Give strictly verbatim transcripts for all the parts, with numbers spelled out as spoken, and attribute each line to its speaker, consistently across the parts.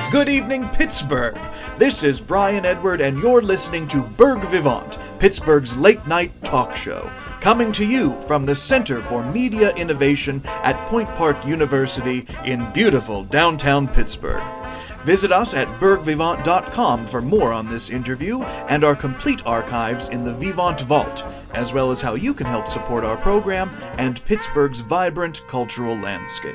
Speaker 1: Good evening, Pittsburgh. This is Brian Edward, and you're listening to Berg Vivant, Pittsburgh's late-night talk show, coming to you from the Center for Media Innovation at Point Park University in beautiful downtown Pittsburgh. Visit us at berg vivant dot com for more on this interview and our complete archives in the Vivant Vault, as well as how you can help support our program and Pittsburgh's vibrant cultural landscape.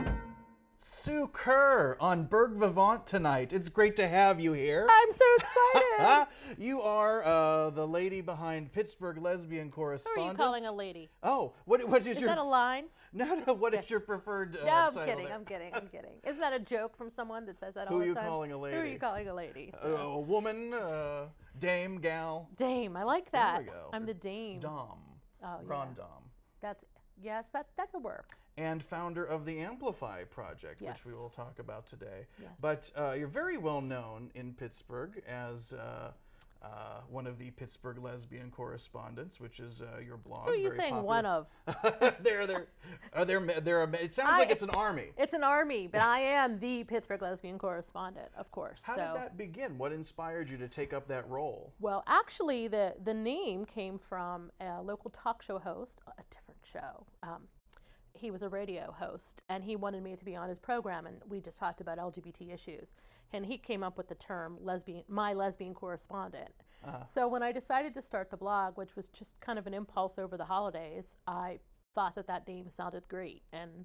Speaker 1: Sue Kerr on Berg Vivant tonight. It's great to have you here.
Speaker 2: I'm so excited.
Speaker 1: You are uh, the lady behind Pittsburgh Lesbian Correspondence.
Speaker 2: Who are you calling a lady?
Speaker 1: Oh, what, what is,
Speaker 2: is
Speaker 1: your...
Speaker 2: Is that a line?
Speaker 1: No, no, what is your preferred uh,
Speaker 2: No, I'm
Speaker 1: title
Speaker 2: kidding,
Speaker 1: there?
Speaker 2: I'm kidding, I'm kidding. Isn't that a joke from someone that says that
Speaker 1: Who
Speaker 2: all
Speaker 1: are
Speaker 2: the
Speaker 1: you
Speaker 2: time?
Speaker 1: calling a lady?
Speaker 2: Who are you calling a lady?
Speaker 1: Uh, a woman, uh, dame, gal.
Speaker 2: Dame, I like that.
Speaker 1: There we go.
Speaker 2: I'm the dame.
Speaker 1: Dom.
Speaker 2: Oh,
Speaker 1: Grand
Speaker 2: yeah.
Speaker 1: Dom.
Speaker 2: That's, yes, that, that could work.
Speaker 1: And founder of the Amplify Project,
Speaker 2: Yes.
Speaker 1: which we will talk about today.
Speaker 2: Yes.
Speaker 1: But uh, you're very well known in Pittsburgh as uh, uh, one of the Pittsburgh Lesbian Correspondents, which is uh, your blog.
Speaker 2: Who are you
Speaker 1: very
Speaker 2: saying
Speaker 1: popular.
Speaker 2: one of?
Speaker 1: there, there, are there, there are. It sounds
Speaker 2: I-
Speaker 1: like it's an army.
Speaker 2: It's an army, but I am the Pittsburgh Lesbian Correspondent, of course.
Speaker 1: How
Speaker 2: so.
Speaker 1: did that begin? What inspired you to take up that role?
Speaker 2: Well, actually, the, the name came from a local talk show host, a different show. Um, he was a radio host, and he wanted me to be on his program, and we just talked about L G B T issues. And he came up with the term lesbian, my lesbian correspondent.
Speaker 1: Uh-huh.
Speaker 2: So when I decided to start the blog, which was just kind of an impulse over the holidays, I thought that that name sounded great. And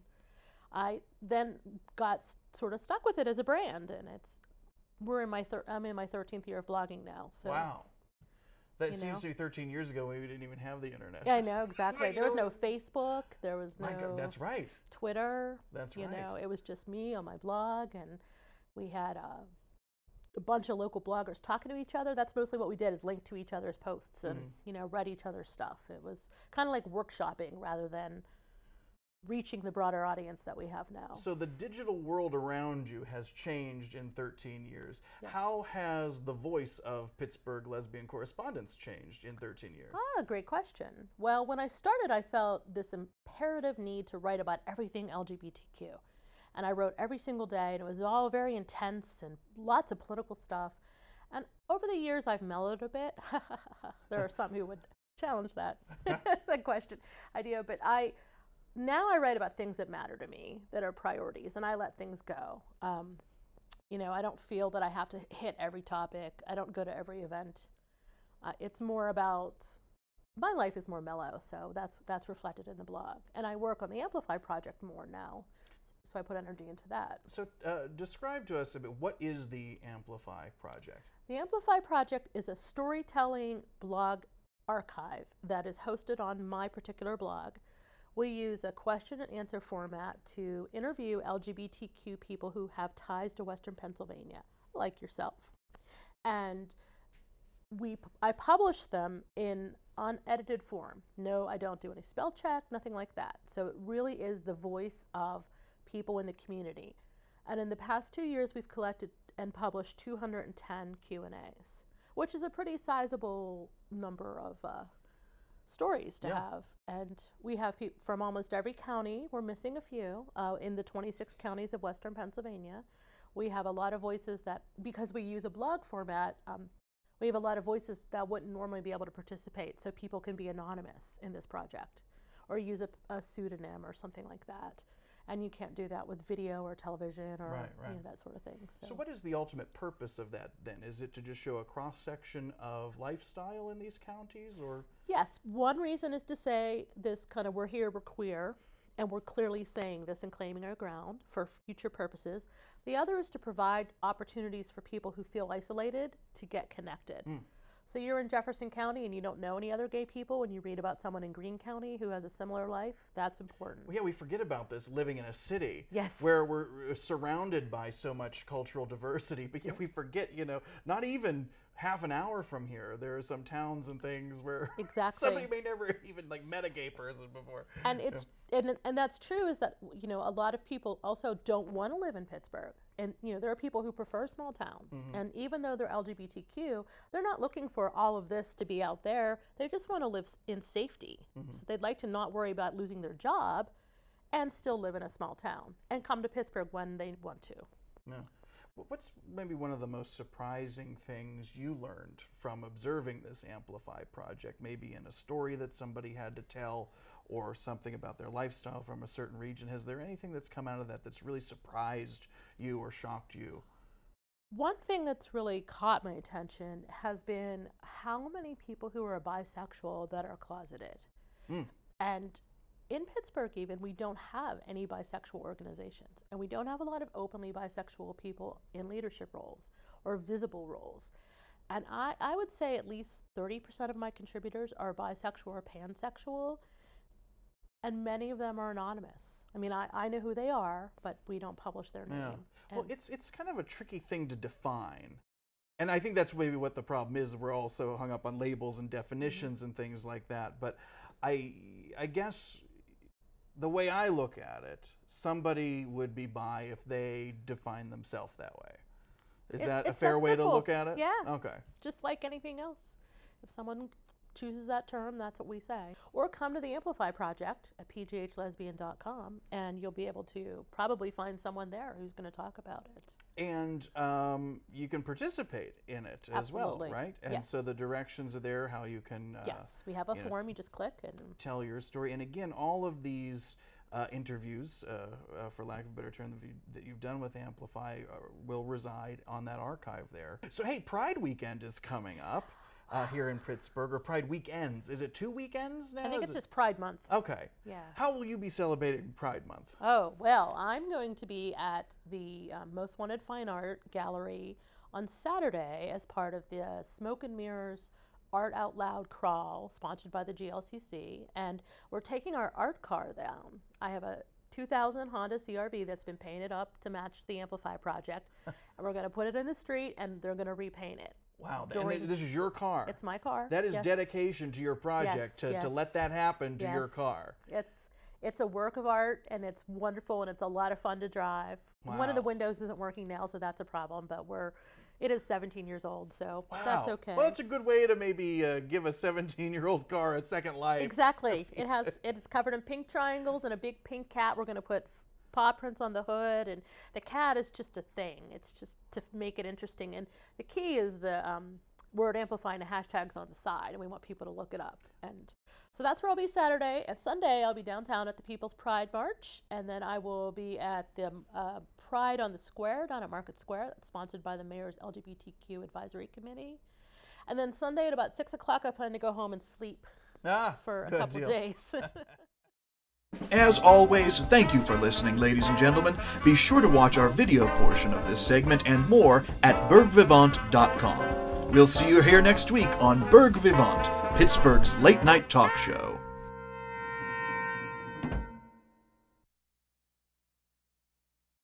Speaker 2: I then got s- sort of stuck with it as a brand, and it's, we're in my, thir- I'm in my thirteenth year of blogging now. So.
Speaker 1: Wow. That
Speaker 2: You
Speaker 1: seems
Speaker 2: know?
Speaker 1: to be thirteen years ago when we didn't even have the internet.
Speaker 2: Yeah, I know, exactly.
Speaker 1: Right,
Speaker 2: There was
Speaker 1: you know,
Speaker 2: no Facebook, there was no
Speaker 1: My God, that's right.
Speaker 2: Twitter.
Speaker 1: That's
Speaker 2: you
Speaker 1: right.
Speaker 2: know, it was just me on my blog, and we had uh, a bunch of local bloggers talking to each other. That's mostly what we did, is link to each other's posts and,
Speaker 1: Mhm.
Speaker 2: you know, read each other's stuff. It was kind of like workshopping rather than reaching the broader audience that we have now.
Speaker 1: So the digital world around you has changed in thirteen years.
Speaker 2: Yes.
Speaker 1: How has the voice of Pittsburgh Lesbian Correspondence changed in thirteen years?
Speaker 2: Ah, great question. Well, when I started, I felt this imperative need to write about everything L G B T Q. And I wrote every single day, and it was all very intense and lots of political stuff. And over the years, I've mellowed a bit. There are some who would challenge that, that question idea, but I now I write about things that matter to me, that are priorities, and I let things go. Um, you know, I don't feel that I have to hit every topic. I don't go to every event. Uh, it's more about, my life is more mellow, so that's that's reflected in the blog. And I work on the Amplify project more now, so I put energy into that.
Speaker 1: So uh, describe to us a bit, what is the Amplify Project?
Speaker 2: The Amplify project is a storytelling blog archive that is hosted on my particular blog. We use a question and answer format to interview L G B T Q people who have ties to Western Pennsylvania, like yourself. And we, I publish them in unedited form. No, I don't do any spell check, nothing like that. So it really is the voice of people in the community. And in the past two years, we've collected and published two hundred ten Q and A's, which is a pretty sizable number of uh, stories to
Speaker 1: Yeah.
Speaker 2: have. And we have people from almost every county. We're missing a few uh, in the twenty-six counties of Western Pennsylvania. We have a lot of voices that, because we use a blog format, um, we have a lot of voices that wouldn't normally be able to participate, so people can be anonymous in this project or use a, a pseudonym or something like that. And you can't do that with video or television or
Speaker 1: Right, right.
Speaker 2: You know, that sort of thing. So,
Speaker 1: So what is the ultimate purpose of that then? Is it to just show a cross-section of lifestyle in these counties, or?
Speaker 2: yes, one reason is to say this kind of, we're here, we're queer, and we're clearly saying this and claiming our ground for future purposes. The other is to provide opportunities for people who feel isolated to get connected.
Speaker 1: Mm.
Speaker 2: So you're in Jefferson County and you don't know any other gay people, and you read about someone in Greene County who has a similar life. That's important.
Speaker 1: Well, yeah, we forget about this living in a city.
Speaker 2: Yes.
Speaker 1: Where we're surrounded by so much cultural diversity, but yet we forget, you know, not even half an hour from here, there are some towns and things where
Speaker 2: Exactly.
Speaker 1: somebody may never even like met a gay person before.
Speaker 2: And it's and and that's true, is that, you know, a lot of people also don't want to live in Pittsburgh. And, you know, there are people who prefer small towns.
Speaker 1: Mm-hmm.
Speaker 2: And even though they're L G B T Q, they're not looking for all of this to be out there. They just want to live s- in safety.
Speaker 1: Mm-hmm.
Speaker 2: So they'd like to not worry about losing their job and still live in a small town and come to Pittsburgh when they want to.
Speaker 1: No. What's maybe one of the most surprising things you learned from observing this Amplify project, maybe in a story that somebody had to tell or something about their lifestyle from a certain region? Has there anything that's come out of that that's really surprised you or shocked you?
Speaker 2: One thing that's really caught my attention has been how many people who are bisexual that are closeted. Mm. And in Pittsburgh even, we don't have any bisexual organizations, and we don't have a lot of openly bisexual people in leadership roles or visible roles. And I, I would say at least thirty percent of my contributors are bisexual or pansexual, and many of them are anonymous. I mean, I, I know who they are, but we don't publish their name.
Speaker 1: Yeah. Well, it's it's kind of a tricky thing to define. And I think that's maybe what the problem is. We're all so hung up on labels and definitions mm-hmm. and things like that. But I I guess the way I look at it, somebody would be bi if they define themselves that way. Is it, that a fair that way to look at it?
Speaker 2: Yeah.
Speaker 1: Okay.
Speaker 2: Just like anything else. If someone chooses that term, that's what we say. Or come to the Amplify Project at p g h lesbian dot com, and you'll be able to probably find someone there who's going to talk about it.
Speaker 1: And um, you can participate in it
Speaker 2: Absolutely.
Speaker 1: as well, right? And
Speaker 2: yes.
Speaker 1: so the directions are there, how you can uh,
Speaker 2: yes, we have a
Speaker 1: you
Speaker 2: form.
Speaker 1: know,
Speaker 2: you just click and
Speaker 1: tell your story. And again, all of these uh, interviews, uh, uh, for lack of a better term, that, you, that you've done with Amplify uh, will reside on that archive there. So hey, Pride Weekend is coming up. Uh, here in Pittsburgh, or Pride Weekends. Is it two weekends now?
Speaker 2: I think
Speaker 1: Is
Speaker 2: it's
Speaker 1: it?
Speaker 2: just Pride Month.
Speaker 1: Okay.
Speaker 2: Yeah.
Speaker 1: How will you be celebrating Pride Month?
Speaker 2: Oh, well, I'm going to be at the um, Most Wanted Fine Art Gallery on Saturday as part of the uh, Smoke and Mirrors Art Out Loud Crawl, sponsored by the G L C C, and we're taking our art car down. I have a two thousand Honda C R V that's been painted up to match the Amplify project, and we're going to put it in the street, and they're going to repaint it.
Speaker 1: Wow, and this is your car.
Speaker 2: It's my car.
Speaker 1: That is
Speaker 2: yes.
Speaker 1: dedication to your project,
Speaker 2: yes,
Speaker 1: to,
Speaker 2: yes.
Speaker 1: to let that happen to
Speaker 2: yes.
Speaker 1: your car.
Speaker 2: It's it's a work of art, and it's wonderful, and it's a lot of fun to drive.
Speaker 1: Wow.
Speaker 2: One of the windows isn't working now, so that's a problem, but we're it is seventeen years old, so
Speaker 1: wow.
Speaker 2: that's okay.
Speaker 1: Well, that's a good way to maybe uh, give a seventeen-year-old car a second life.
Speaker 2: Exactly. It has it is covered in pink triangles and a big pink cat. We're going to put paw prints on the hood, and the cat is just a thing. It's just to make it interesting, and the key is the um, word Amplify and the hashtags on the side, and we want people to look it up. And so that's where I'll be Saturday. And Sunday I'll be downtown at the People's Pride March, and then I will be at the uh, Pride on the Square down at Market Square. That's sponsored by the Mayor's L G B T Q Advisory Committee. And then Sunday at about six o'clock I plan to go home and sleep
Speaker 1: ah,
Speaker 2: for a couple
Speaker 1: deal.
Speaker 2: days.
Speaker 1: As always, thank you for listening, ladies and gentlemen. Be sure to watch our video portion of this segment and more at berg vivant dot com. We'll see you here next week on Berg Vivant, Pittsburgh's late night talk show.